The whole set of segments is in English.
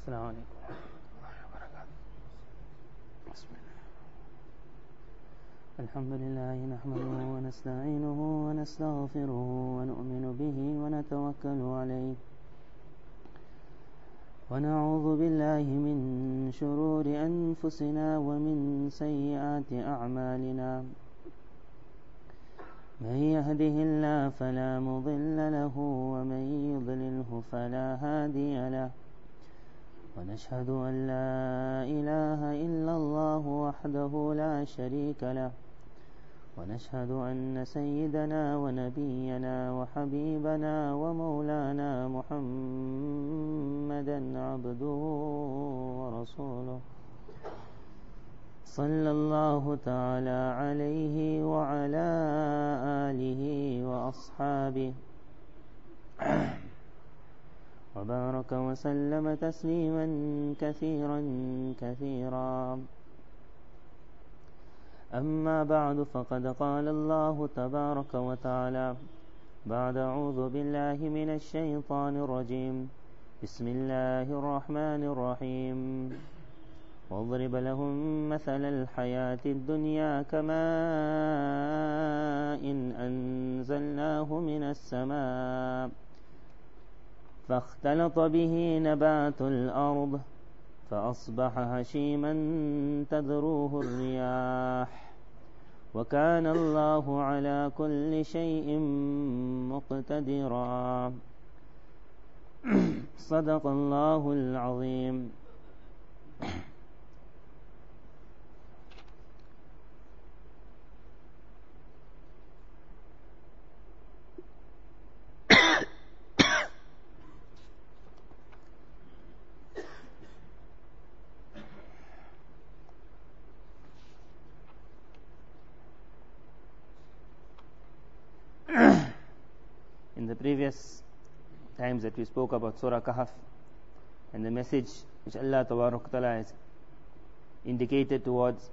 السلام عليكم ورحمة الله وبركاته. بسم الله. الحمد لله نحمده ونستعينه ونستغفره ونؤمن به ونتوكل عليه ونعوذ بالله من شرور أنفسنا ومن سيئات أعمالنا. من يهده الله فلا مضل له ومن يضلله فلا هادي له. ونشهد أن لا إله إلا الله وحده لا شريك له. ونشهد أن سيدنا ونبينا وحبيبنا ومولانا محمدا عبده ورسوله صلى الله تعالى عليه وعلى آله وأصحابه وبارك وسلم تسليما كثيرا كثيرا. أما بعد، فقد قال الله تبارك وتعالى بعد أعوذ بالله من الشيطان الرجيم. بسم الله الرحمن الرحيم. واضرب لهم مثل الحياة الدنيا كماء إن أنزلناه من السماء فاختلط به نبات الأرض فأصبح هشيما تذروه الرياح وكان الله على كل شيء مقتدرا. صدق الله العظيم. In the previous times that we spoke about Surah Kahf and the message which Allah Ta'ala has indicated towards,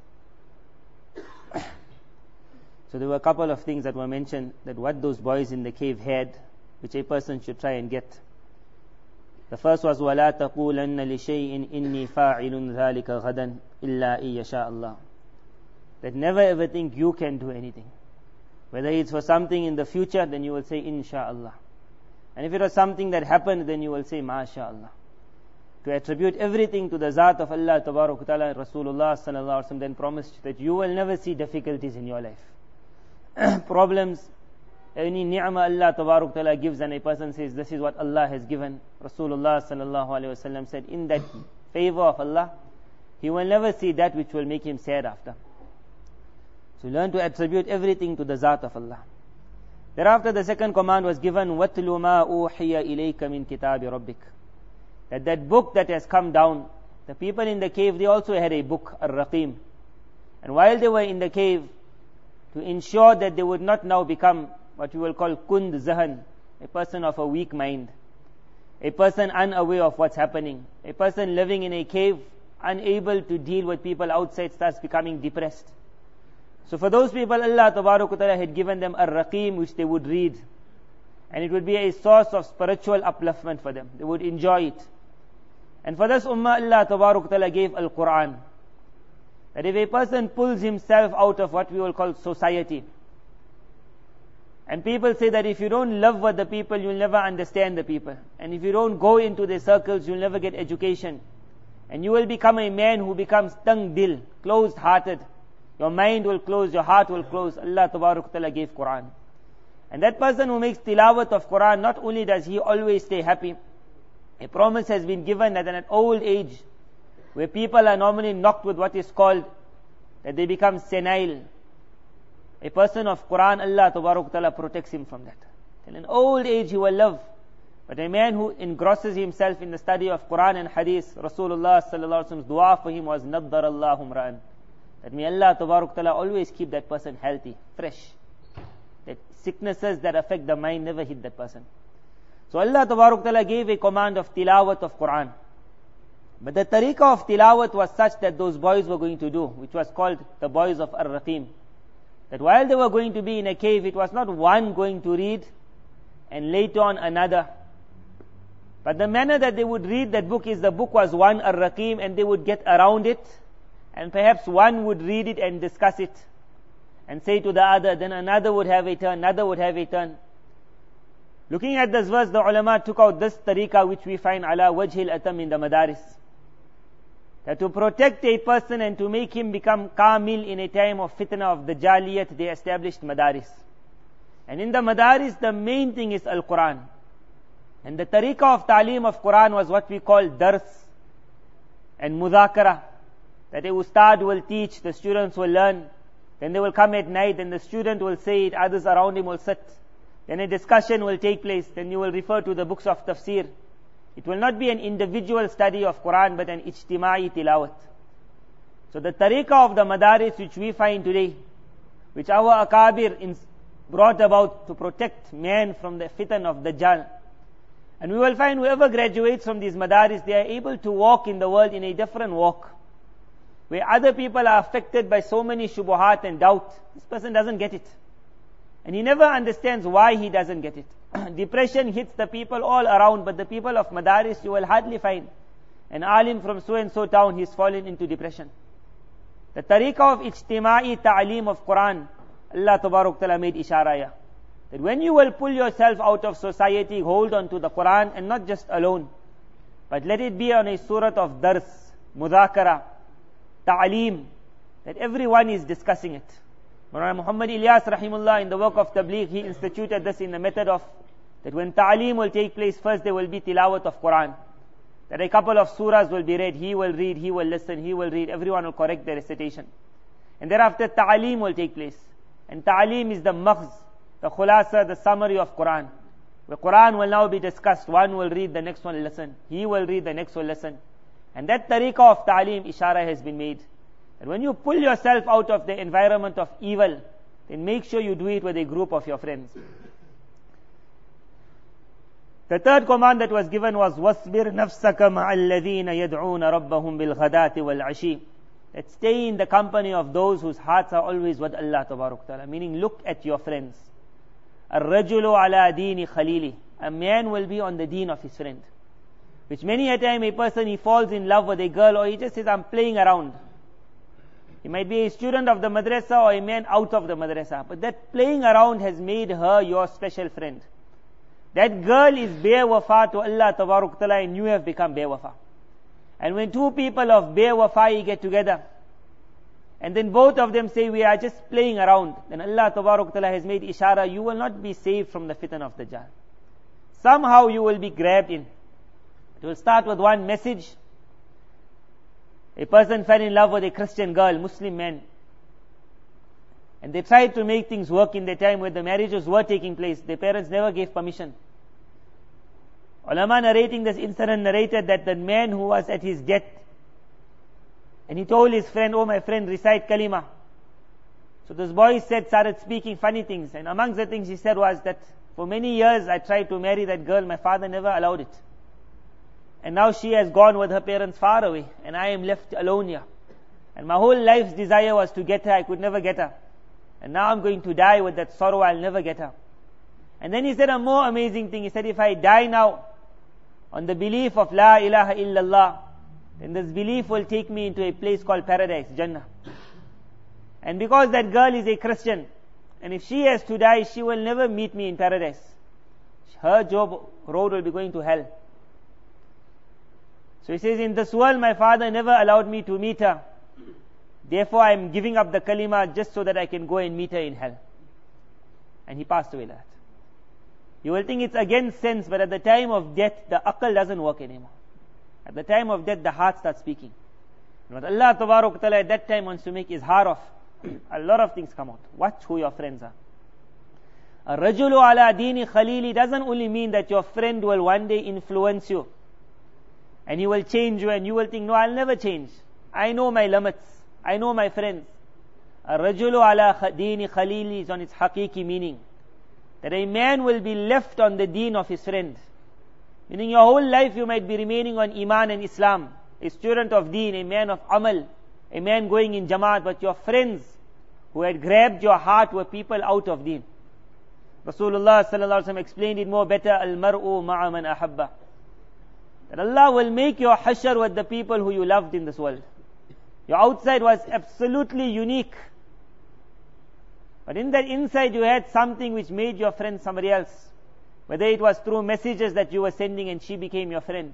so there were a couple of things that were mentioned, that what those boys in the cave had, which a person should try and get. The first was وَلَا تَقُولَنَّ لِشَيْءٍ إِنِّي فَاعِلٌ ذَلِكَ غَدًا إِلَّا إِن يَشَاءَ اللَّهُ. That never ever think you can do anything. Whether it's for something in the future, then you will say insha'Allah. And if it was something that happened, then you will say masha'Allah. To attribute everything to the Zat of Allah Tabarak Ta'ala, Rasulullah Sallallahu Alaihi Wasallam then promised that you will never see difficulties in your life. Problems, any ni'mah Allah Tabarak Ta'ala gives and a person says, this is what Allah has given. Rasulullah Sallallahu Alaihi Wasallam said, in that favor of Allah, he will never see that which will make him sad after. So learn to attribute everything to the Zat of Allah. Thereafter the second command was given, وَاتْلُ مَا أُوحِيَ إِلَيْكَ مِنْ كِتَابِ رَبِّكَ. That book that has come down, the people in the cave, they also had a book, Ar-Raqim. And while they were in the cave, to ensure that they would not now become what we will call kund zahan, a person of a weak mind, a person unaware of what's happening, a person living in a cave, unable to deal with people outside, starts becoming depressed. So for those people, Allah Ta'ala had given them a Raqim which they would read. And it would be a source of spiritual upliftment for them. They would enjoy it. And for this ummah, Allah Ta'ala gave Al-Quran. That if a person pulls himself out of what we will call society, and people say that if you don't live with the people, you'll never understand the people. And if you don't go into their circles, you'll never get education. And you will become a man who becomes tang dil, closed-hearted. Your mind will close, your heart will close. Allah Ta'ala gave Quran. And that person who makes tilawat of Quran, not only does he always stay happy, a promise has been given that in an old age, where people are normally knocked with what is called, that they become senile, a person of Quran, Allah Ta'ala protects him from that. In an old age he will live. But a man who engrosses himself in the study of Quran and Hadith, Rasulullah Sallallahu Alaihi Wasallam's dua for him was نَضَّرَ اللَّهُ امْرَأً. That may Allah Ta'ala always keep that person healthy, fresh. That sicknesses that affect the mind never hit that person. So Allah Ta'ala gave a command of tilawat of Quran. But the tariqah of tilawat was such that those boys were going to do, which was called the boys of Ar-Raqim. That while they were going to be in a cave, it was not one going to read and later on another. But the manner that they would read that book is the book was one Ar-Raqim, and they would get around it, and perhaps one would read it and discuss it and say to the other, then another would have a turn, another would have a turn. Looking at this verse, the ulama took out this tariqah which we find ala wajhil atam in the madaris. That to protect a person and to make him become kamil in a time of fitna of the jaliyat, they established madaris. And in the madaris, the main thing is Al-Quran. And the tariqah of ta'lim of Quran was what we call dars and mudhakara. That a ustad will teach, the students will learn, then they will come at night and the student will say it, others around him will sit. Then a discussion will take place, then you will refer to the books of tafsir. It will not be an individual study of Quran, but an ijtima'i tilawat. So the tariqah of the madaris which we find today, which our akabir brought about to protect man from the fitan of Dajjal. And we will find whoever graduates from these madaris, they are able to walk in the world in a different walk. Where other people are affected by so many shubuhat and doubt, this person doesn't get it. And he never understands why he doesn't get it. Depression hits the people all around, but the people of madaris, you will hardly find an alim from so and so town, he's fallen into depression. The tariqah of ijtima'i ta'aleem of Quran, Allah Tabarak Ta'ala made isharaya. That when you will pull yourself out of society, hold on to the Quran, and not just alone, but let it be on a surah of dars, mudhakara, ta'aleem, that everyone is discussing it. Maulana Muhammad Ilyas rahimullah, in the work of Tabligh, he instituted this in the method of that when ta'aleem will take place, first there will be tilawat of Quran. That a couple of surahs will be read, he will read, he will listen, he will read, everyone will correct their recitation. And thereafter ta'aleem will take place. And ta'aleem is the maghz, the khulasa, the summary of Quran. The Quran will now be discussed, one will read, the next one will listen, he will read, the next will listen. And that tariqah of ta'aleem, ishara has been made. And when you pull yourself out of the environment of evil, then make sure you do it with a group of your friends. The third command that was given was وَاصْبِرْ نَفْسَكَ مَعَ الَّذِينَ يَدْعُونَ رَبَّهُمْ بِالْغَدَاةِ وَالْعَشِيِّ. That stay in the company of those whose hearts are always with Allah Tabarak Ta'ala. Meaning, look at your friends. الرَّجُلُ عَلَى دِينِ خَلِيلِهِ. A man will be on the deen of his friend. Which many a time a person, he falls in love with a girl, or he just says, I'm playing around. He might be a student of the madrasa or a man out of the madrasa. But that playing around has made her your special friend. That girl is bewafa to Allah Tabarak Ta'ala, and you have become bewafa. And when two people of bewafa get together, and then both of them say, we are just playing around, then Allah Tabarak Ta'ala has made ishara, you will not be saved from the fitan of Dajjal. Somehow you will be grabbed in. It will start with one message. A person fell in love with a Christian girl, Muslim man. And they tried to make things work in the time where the marriages were taking place. Their parents never gave permission. Ulama narrating this incident narrated that the man who was at his death, and he told his friend, oh my friend, recite kalima. So this boy started speaking funny things. And amongst the things he said was that, for many years I tried to marry that girl, my father never allowed it. And now she has gone with her parents far away, and I am left alone here. And my whole life's desire was to get her, I could never get her. And now I'm going to die with that sorrow, I'll never get her. And then he said a more amazing thing. He said, if I die now on the belief of La ilaha illallah, then this belief will take me into a place called paradise, Jannah. And because that girl is a Christian, and if she has to die, she will never meet me in paradise. Her job road will be going to hell. So he says, in this world my father never allowed me to meet her. Therefore I am giving up the kalima just so that I can go and meet her in hell. And he passed away like that. You will think it's against sense, but at the time of death, the aql doesn't work anymore. At the time of death, the heart starts speaking. And what Allah Tabarak Ta'ala at that time wants to make izhar of, a lot of things come out. Watch who your friends are. Ar-rajulu ala dini khalili doesn't only mean that your friend will one day influence you, and he will change you, and you will think, no, I'll never change. I know my limits. I know my friends. Ar-rajulu ala dini khalili is on its haqiqi meaning. That a man will be left on the deen of his friend. Meaning your whole life you might be remaining on Iman and Islam. A student of deen, a man of amal, a man going in Jamaat, but your friends who had grabbed your heart were people out of deen. Rasulullah sallallahu alaihi wasallam explained it more better, al-mar'u ma'a man ahabba. that Allah will make your hashar with the people who you loved in this world. Your outside was absolutely unique, but in that inside you had something which made your friend somebody else. Whether it was through messages that you were sending and she became your friend.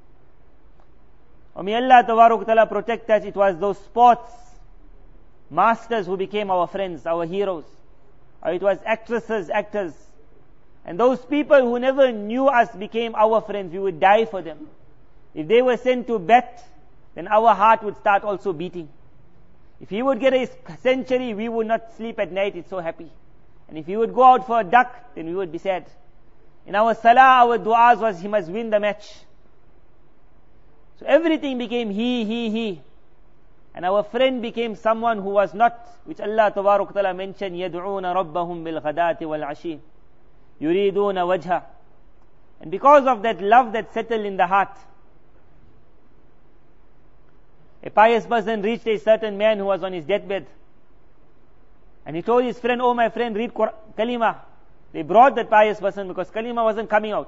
Or may Allah Tabaraka Ta'ala protect us, it was those sports masters who became our friends, our heroes. Or it was actresses, actors. And those people who never knew us became our friends. We would die for them. If they were sent to bet, then our heart would start also beating. If he would get a century, we would not sleep at night, it's so happy. And if he would go out for a duck, then we would be sad. In our salah, our du'as was, he must win the match. So everything became he. And our friend became someone who was not, which Allah Tabaraka Ta'ala mentioned, يَدْعُونَ رَبَّهُمْ بِالْغَدَاةِ وَالْعَشِيِّ يُرِيدُونَ وَجْهَهُ. And because of that love that settled in the heart, a pious person reached a certain man who was on his deathbed. And he told his friend, oh my friend, read Kalima. They brought that pious person because Kalima wasn't coming out.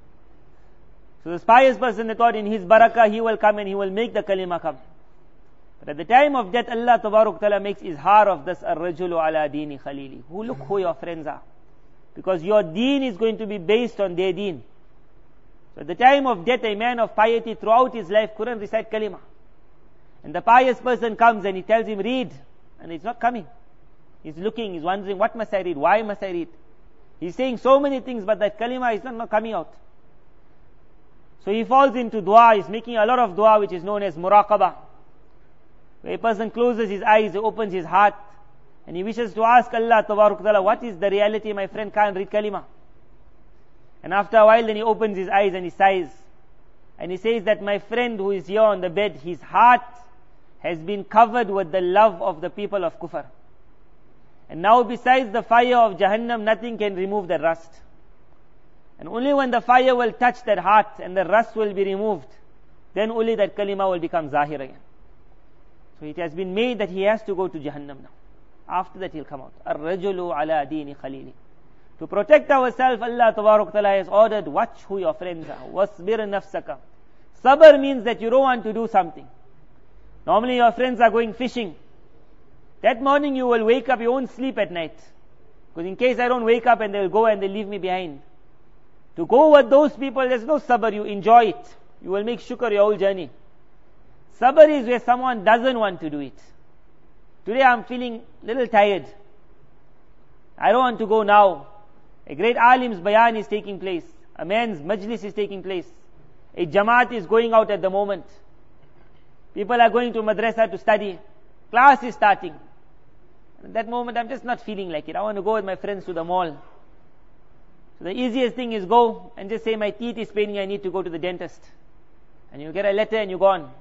So this pious person, they thought in his barakah he will come and he will make the Kalima come. But at the time of death, Allah Tabaraka Ta'ala makes izhar of this, ar-rajulu ala dini khalili. Look who your friends are. Because your deen is going to be based on their deen. So at the time of death, a man of piety throughout his life couldn't recite Kalima. And the pious person comes and he tells him, read. And he's not coming. He's looking, he's wondering, what must I read? Why must I read? He's saying so many things, but that kalima is not coming out. So he falls into dua, he's making a lot of dua which is known as muraqabah. Where a person closes his eyes, he opens his heart, and he wishes to ask Allah Tabaraka Ta'ala, what is the reality? My friend can't read kalima. And after a while then he opens his eyes and he sighs. And he says that my friend who is here on the bed, his heart has been covered with the love of the people of kufr. And now besides the fire of Jahannam, nothing can remove the rust. And only when the fire will touch that heart and the rust will be removed, then only that kalima will become zahir again. So it has been made that he has to go to Jahannam now. After that he'll come out. Ar-rajulu ala dini khalili. To protect ourselves, Allah Tabaraka Ta'ala has ordered, watch who your friends are. Wasbir nafsaka. Sabr means that you don't want to do something. Normally your friends are going fishing. That morning you will wake up, you won't sleep at night. Because in case I don't wake up and they'll go and they'll leave me behind. To go with those people, there's no sabr, you enjoy it. You will make shukr your whole journey. Sabr is where someone doesn't want to do it. Today I'm feeling a little tired. I don't want to go now. A great alim's bayan is taking place. A man's majlis is taking place. A jamaat is going out at the moment. People are going to madrasa to study. Class is starting. At that moment I'm just not feeling like it. I want to go with my friends to the mall. So the easiest thing is go and just say my teeth is paining, I need to go to the dentist. And you get a letter and you go on.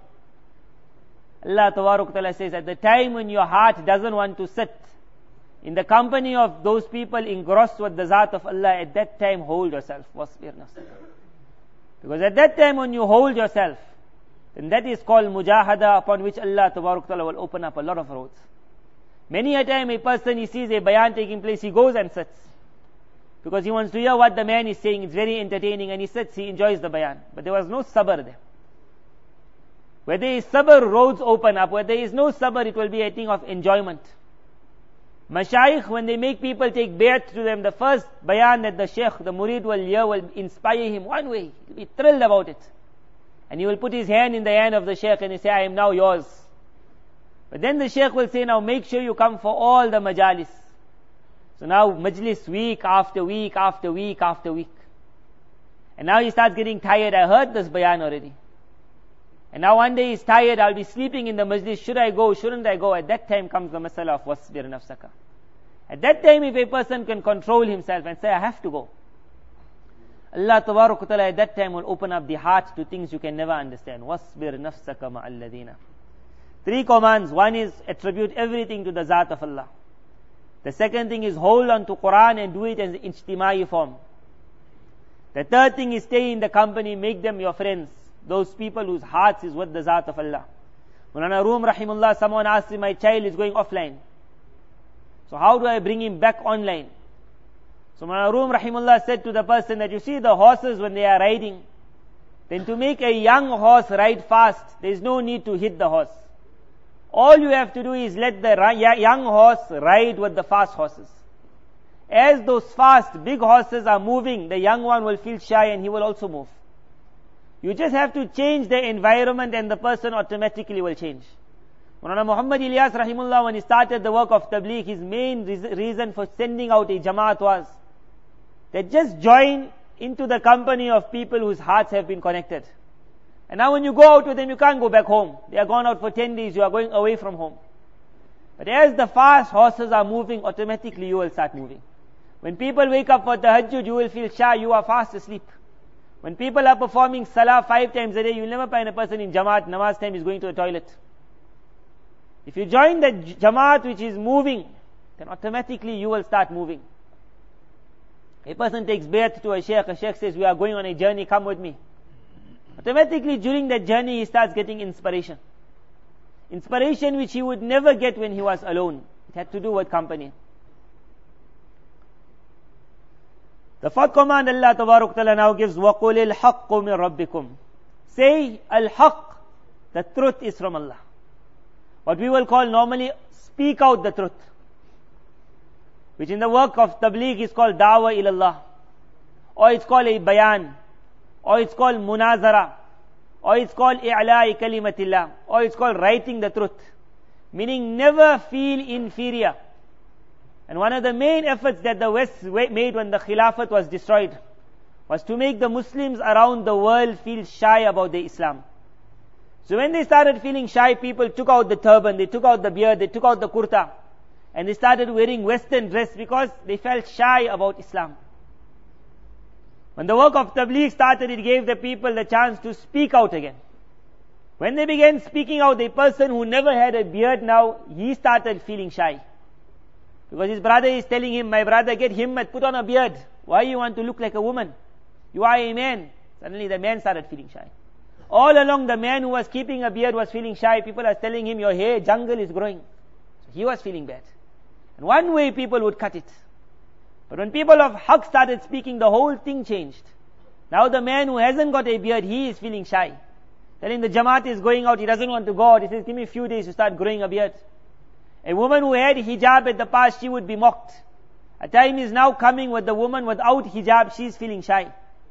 Allah Tabaraka Ta'ala says, at the time when your heart doesn't want to sit in the company of those people engrossed with the Zat of Allah, at that time hold yourself. Wasbir nafsaka. Because at that time when you hold yourself, then that is called mujahada, upon which Allah Tabaraka Ta'ala will open up a lot of roads. Many a time a person, he sees a bayan taking place, he goes and sits. Because he wants to hear what the man is saying, it's very entertaining, and he sits, he enjoys the bayan. But there was no sabr there. Where there is sabr, roads open up. Where there is no sabr, it will be a thing of enjoyment. Mashayikh, when they make people take bayat to them, the first bayan that the sheikh, the murid will hear will inspire him one way. He'll be thrilled about it. And he will put his hand in the hand of the sheikh and he say, I am now yours. But then the sheikh will say, now make sure you come for all the majalis. So now majlis week after week after week after week. And now he starts getting tired. I heard this bayan already. And now one day he's tired, I'll be sleeping in the majlis. Should I go? Shouldn't I go? At that time comes the masala of wasbir nafsaka. At that time, if a person can control himself and say, I have to go, Allah Tabaraka Ta'ala at that time will open up the heart to things you can never understand. Wasbir nafsaka ma'alladina. 3 commands. One is attribute everything to the Zat of Allah. The second thing is hold on to Quran and do it as ijtimai form. The third thing is stay in the company, make them your friends. Those people whose hearts is with the Zat of Allah. Mulana Rum Rahimullah, someone asked him, my child is going offline. So how do I bring him back online? So Mulana Rum Rahimullah said to the person that you see the horses when they are riding, then to make a young horse ride fast, there is no need to hit the horse. All you have to do is let the young horse ride with the fast horses. As those fast, big horses are moving, the young one will feel shy and he will also move. You just have to change the environment and the person automatically will change. Maulana Muhammad Ilyas Rahimullah, when he started the work of Tabligh, his main reason for sending out a Jamaat was that just join into the company of people whose hearts have been connected. And now when you go out with them, you can't go back home. They are gone out for 10 days, you are going away from home. But as the fast horses are moving, automatically you will start moving. When people wake up for tahajjud, you will feel shy, you are fast asleep. When people are performing salah 5 times a day, you will never find a person in Jamaat, namaz time is going to the toilet. If you join the Jamaat which is moving, then automatically you will start moving. A person takes bayat to a sheikh says, we are going on a journey, come with me. Automatically during that journey he starts getting inspiration. Inspiration which he would never get when he was alone. It had to do with company. The fourth command Allah Tabarak Ta'ala now gives, وَقُلِ الْحَقُّ مِنْ رَبِّكُمْ. Say, al-haq, the truth is from Allah. What we will call normally, speak out the truth. Which in the work of Tabligh is called Dawah ilallah. Or it's called a bayan. Or it's called munazara. Or it's called i'la'i kalimatillah. Or it's called writing the truth. Meaning never feel inferior. And one of the main efforts that the West made when the Khilafat was destroyed was to make the Muslims around the world feel shy about their Islam. So when they started feeling shy, people took out the turban, they took out the beard, they took out the kurta, and they started wearing Western dress because they felt shy about Islam. When the work of Tabligh started, it gave the people the chance to speak out again. When they began speaking out, the person who never had a beard now, he started feeling shy. Because his brother is telling him, my brother, get himmat, put on a beard. Why you want to look like a woman? You are a man. Suddenly the man started feeling shy. All along the man who was keeping a beard was feeling shy. People are telling him, your hair, jungle is growing. So he was feeling bad. And one way people would cut it. But when people of Haqq started speaking, the whole thing changed. Now the man who hasn't got a beard, he is feeling shy. Telling the Jamaat is going out, he doesn't want to go out. He says, give me a few days to start growing a beard. A woman who had hijab at the past, she would be mocked. A time is now coming with the woman without hijab, she is feeling shy.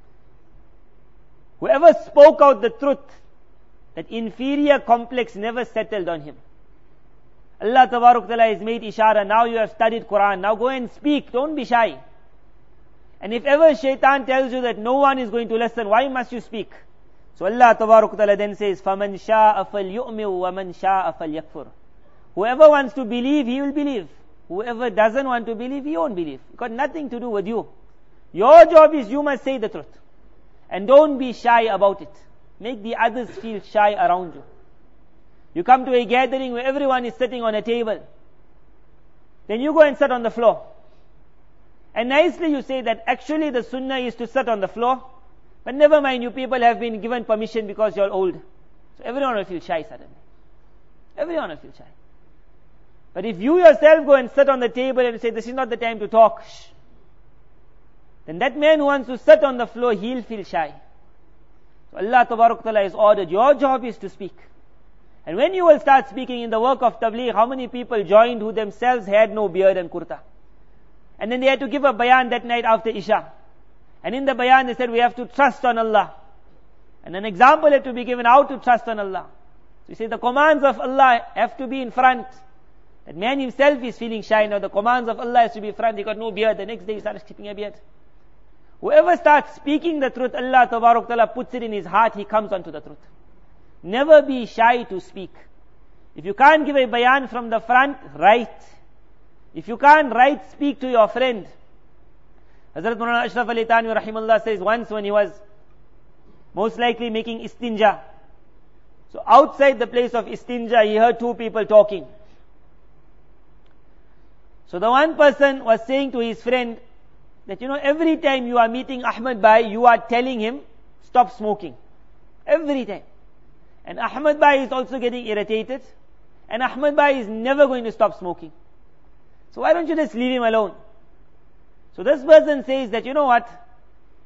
Whoever spoke out the truth, that inferior complex never settled on him. Allah Tabarak Ta'ala has made ishara, now you have studied Quran, now go and speak, don't be shy. And if ever shaitan tells you that no one is going to listen, why must you speak? So Allah Tabarak Ta'ala then says, فَمَنْ شَاءَ فَلْيُؤْمِنْ وَمَنْ شَاءَ فَلْيَكْفُرْ. Whoever wants to believe, he will believe. Whoever doesn't want to believe, he won't believe. It's got nothing to do with you. Your job is you must say the truth. And don't be shy about it. Make the others feel shy around you. You come to a gathering where everyone is sitting on a table. Then you go and sit on the floor. And nicely you say that actually the sunnah is to sit on the floor. But never mind, you people have been given permission because you're old. So everyone will feel shy suddenly. Everyone will feel shy. But if you yourself go and sit on the table and say, this is not the time to talk, then that man who wants to sit on the floor, he'll feel shy. So Allah Tabarak Ta'ala has ordered, your job is to speak. And when you will start speaking in the work of Tabligh, how many people joined who themselves had no beard and kurta? And then they had to give a bayan that night after Isha. And in the bayan they said, we have to trust on Allah. And an example had to be given how to trust on Allah. So you say the commands of Allah have to be in front. That man himself is feeling shy now. The commands of Allah has to be in front. He got no beard. The next day he started keeping a beard. Whoever starts speaking the truth, Allah Tabarak Ta'ala puts it in his heart, he comes onto the truth. Never be shy to speak. If you can't give a bayan from the front, write. If you can't write, speak to your friend. Hazrat Maulana Ashraf Ali Thanwi Rahimullah says once when he was most likely making istinja. So outside the place of istinja, he heard two people talking. So the one person was saying to his friend that, every time you are meeting Ahmad Bhai, you are telling him, stop smoking. Every time. And Ahmad Bhai is also getting irritated. And Ahmad Bhai is never going to stop smoking. So why don't you just leave him alone? So this person says that,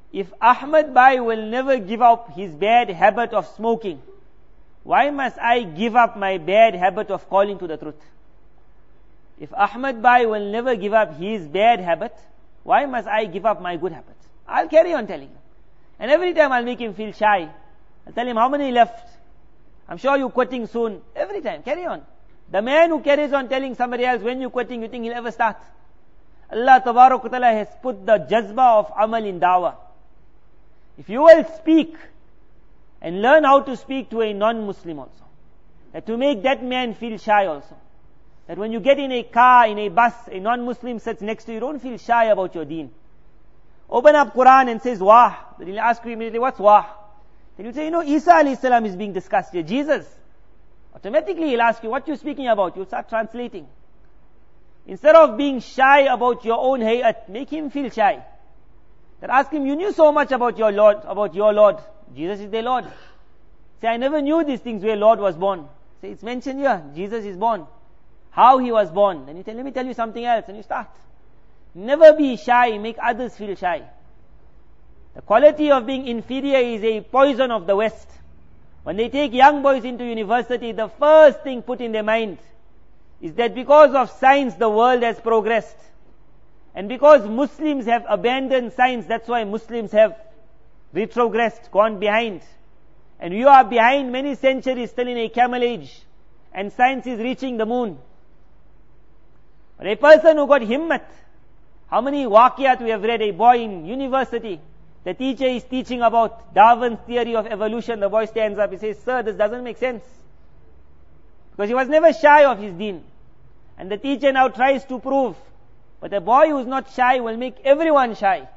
if Ahmad Bhai will never give up his bad habit of smoking, why must I give up my bad habit of calling to the truth? If Ahmad Bhai will never give up his bad habit, why must I give up my good habit? I'll carry on telling him. And every time I'll make him feel shy. I'll tell him how many left. I'm sure you're quitting soon. Every time, carry on. The man who carries on telling somebody else when you're quitting, you think he'll ever start? Allah Tabarak wa Ta'ala has put the jazba of amal in dawah. If you will speak and learn how to speak to a non-Muslim also, that to make that man feel shy also, that when you get in a car, in a bus, a non-Muslim sits next to you, don't feel shy about your deen. Open up Quran and says wah. Then he'll ask you immediately, what's wah? Then you say, Isa alayhi salam is being discussed here, Jesus. Automatically he'll ask you, what you speaking about? You'll start translating. Instead of being shy about your own hayat, make him feel shy. Then ask him, you knew so much about your Lord. Jesus is their Lord. Say, I never knew these things where Lord was born. Say, it's mentioned here, Jesus is born. How he was born. Then you tell, let me tell you something else, and you start. Never be shy, make others feel shy. The quality of being inferior is a poison of the West. When they take young boys into university, the first thing put in their mind is that because of science the world has progressed. And because Muslims have abandoned science, that's why Muslims have retrogressed, gone behind. And you are behind many centuries, still in a camel age. And science is reaching the moon. But a person who got himmat, how many waqiyat we have read, a boy in university, the teacher is teaching about Darwin's theory of evolution, the boy stands up, he says, sir, this doesn't make sense. Because he was never shy of his deen. And the teacher now tries to prove, but a boy who is not shy will make everyone shy.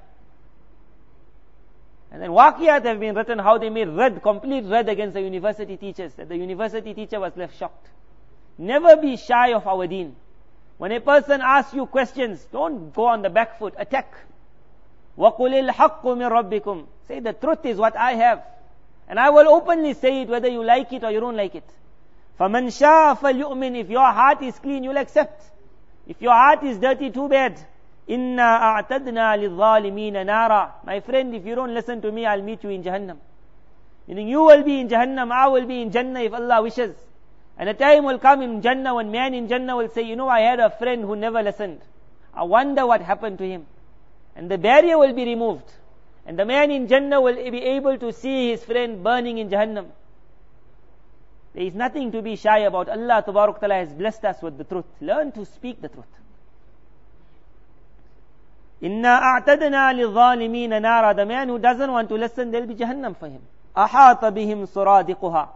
And then waqiyat have been written how they made complete red against the university teachers, that the university teacher was left shocked. Never be shy of our deen. When a person asks you questions, don't go on the back foot, attack. وَقُلِ الْحَقُّ مِنْ رَبِّكُمْ. Say the truth is what I have. And I will openly say it whether you like it or you don't like it. فَمَنْ شَاءَ فَلْيُؤْمِنْ. If your heart is clean, you'll accept. If your heart is dirty, too bad. إِنَّا أَعْتَدْنَا لِلظَّالِمِينَ نَارًا. My friend, if you don't listen to me, I'll meet you in Jahannam. Meaning you will be in Jahannam, I will be in Jannah if Allah wishes. And a time will come in Jannah when man in Jannah will say, I had a friend who never listened. I wonder what happened to him. And the barrier will be removed. And the man in Jannah will be able to see his friend burning in Jahannam. There is nothing to be shy about. Allah Tabarak Ta'ala has blessed us with the truth. Learn to speak the truth. Inna a'tadna lidh-dhalimina nara. The man who doesn't want to listen, there will be Jahannam for him. Ahata bihim suradiquha.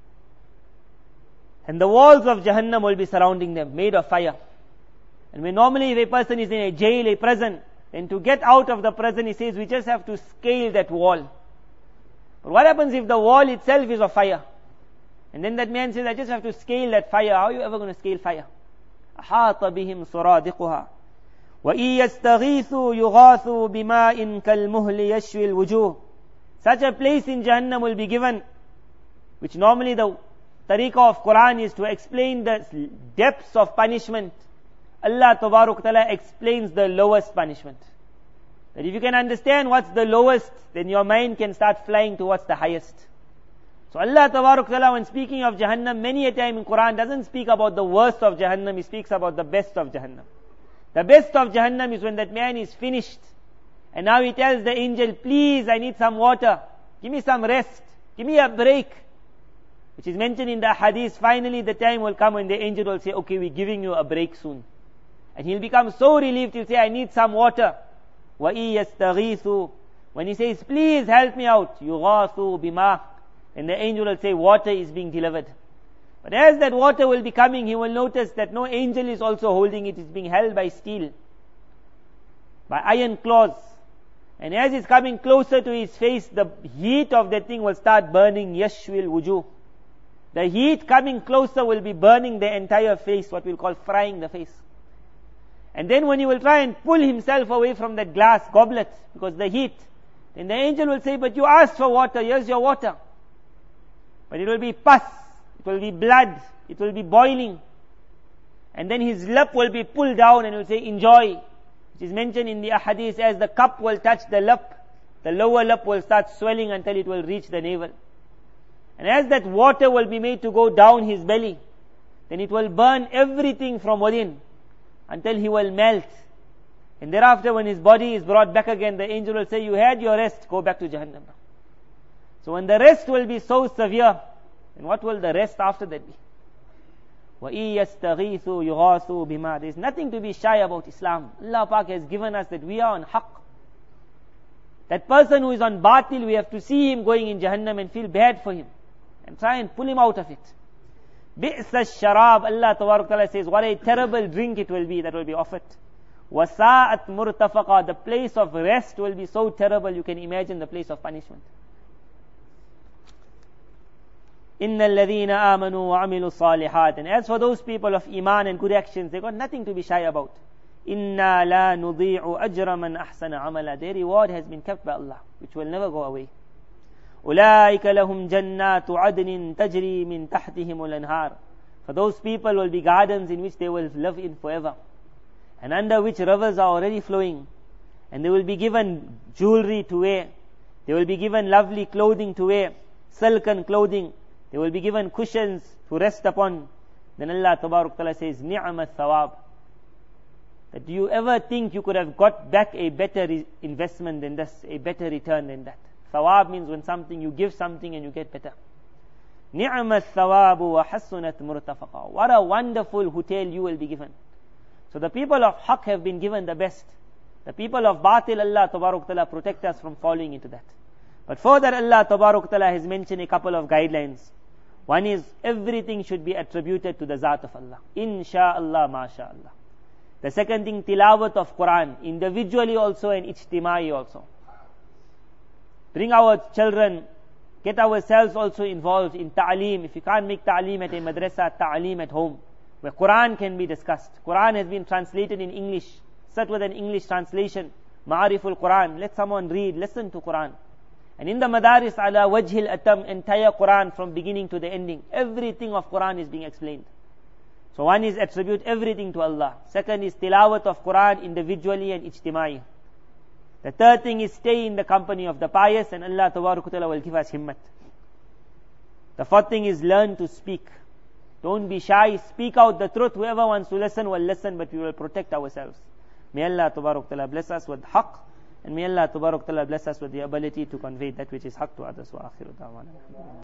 And the walls of Jahannam will be surrounding them, made of fire. And when normally if a person is in a jail, a prison, then to get out of the prison, he says, we just have to scale that wall. But what happens if the wall itself is of fire? And then that man says, I just have to scale that fire. How are you ever going to scale fire? أَحَاطَ بِهِمْ صُرَادِقُهَا وَإِن يَسْتَغِيثُوا يُغَاثُوا بِمَاءٍ كَالْمُهْلِ يَشْوِي الْوُجُوهِ. Such a place in Jahannam will be given, which normally the tariqah of Quran is to explain the depths of punishment. Allah Tabarak Ta'ala explains the lowest punishment. That if you can understand what's the lowest, then your mind can start flying towards the highest. So Allah Tabarak Ta'ala, when speaking of Jahannam, many a time in Quran doesn't speak about the worst of Jahannam, He speaks about the best of Jahannam. The best of Jahannam is when that man is finished. And now he tells the angel, please, I need some water. Give me some rest. Give me a break. Which is mentioned in the hadith. Finally the time will come when the angel will say, okay, we're giving you a break soon. And he'll become so relieved, he'll say, I need some water. وَإِن يَسْتَغِيثُوا. When he says, please help me out, يُغَاثُوا بِمَاءٍ. And the angel will say, water is being delivered. But as that water will be coming, he will notice that no angel is also holding it. It's being held by steel, by iron claws. And as it's coming closer to his face, the heat of that thing will start burning. Yashwil wujuh. The heat coming closer will be burning the entire face, what we'll call frying the face. And then when he will try and pull himself away from that glass goblet, because the heat, then the angel will say, but you asked for water, here's your water. But it will be pus, it will be blood, it will be boiling. And then his lip will be pulled down and he will say, enjoy. Which is mentioned in the ahadith as the cup will touch the lip, the lower lip will start swelling until it will reach the navel. And as that water will be made to go down his belly, then it will burn everything from within until he will melt. And thereafter when his body is brought back again, the angel will say, you had your rest, go back to Jahannam now. So when the rest will be so severe, then what will the rest after that be? وَإِن يَسْتَغِيثُوا يُغَاثُوا بِمَا. There is nothing to be shy about Islam. Allah Pak has given us that we are on haqq. That person who is on batil, we have to see him going in Jahannam and feel bad for him and try and pull him out of it. بِئْسَ الشَّرَابِ. Allah Ta'ala says, what a terrible drink it will be that will be offered. وَسَاءَتْ مُرْتَفَقًا. The place of rest will be so terrible, you can imagine the place of punishment. إِنَّ الَّذِينَ آمَنُوا وَعَمِلُوا الصَّالِحَاتِ. And as for those people of Iman and good actions, they got nothing to be shy about. إِنَّا لَا نُضِيعُ أَجْرَ مَنْ أَحْسَنَ عَمَلًا. Their reward has been kept by Allah, which will never go away. أُولَٰئِكَ لَهُمْ جَنَّاتُ عَدْنٍ تَجْرِي مِنْ تَحْتِهِمُ الْأَنْهَارُ. For those people will be gardens in which they will live in forever, and under which rivers are already flowing. And they will be given jewelry to wear. They will be given lovely clothing to wear, silken clothing. They will be given cushions to rest upon. Then Allah Ta'ala says, ni'mat thawab. That do you ever think you could have got back a better investment than this, a better return than that? Thawab means when something, you give something and you get better. Ni'mat thawabu wa hasunat murtafaqa. What a wonderful hotel you will be given. So the people of haqq have been given the best. The people of batil, Allah Ta'ala protect us from falling into that. But for that, Allah Ta'ala has mentioned a couple of guidelines. One is, everything should be attributed to the Zat of Allah. Insha'Allah, masha'Allah. The second thing, tilawat of Quran, individually also and ijtimai also. Bring our children, get ourselves also involved in ta'aleem. If you can't make ta'aleem at a madrasa, ta'aleem at home, where Quran can be discussed. Quran has been translated in English. Sit with an English translation. Ma'ariful Quran. Let someone read, listen to Quran. And in the madaris ala wajhil atam, entire Quran from beginning to the ending, everything of Quran is being explained. So one is attribute everything to Allah. Second is tilawat of Quran individually and ijtimai. The third thing is stay in the company of the pious, and Allah Ta'ala will give us himmat. The fourth thing is learn to speak. Don't be shy, speak out the truth. Whoever wants to listen will listen, but we will protect ourselves. May Allah Ta'ala bless us with haqq, and may Allah Ta'ala bless us with the ability to convey that which is haqq to others. Wa akhiru da'wana.